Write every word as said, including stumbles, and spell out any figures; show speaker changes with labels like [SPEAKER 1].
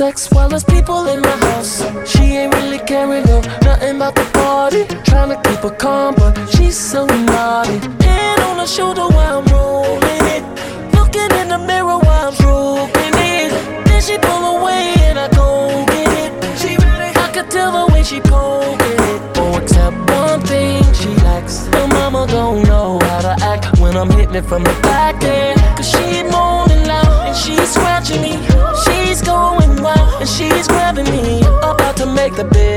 [SPEAKER 1] sex while there's people in my house. She ain't really caring, no, nothing about the party. Trying to keep her calm, but she's so naughty. Hand on her shoulder while I'm rolling it. Looking in the mirror while I'm stroking it. Then she pull away and I go get it. She ready, I could tell the way she poking it. Oh, except one thing she lacks. Her mama don't know how to act when I'm hitting it from the back end. Cause she moaning loud and she's scratching me. She's going wild and she's grabbing me. About to make the bed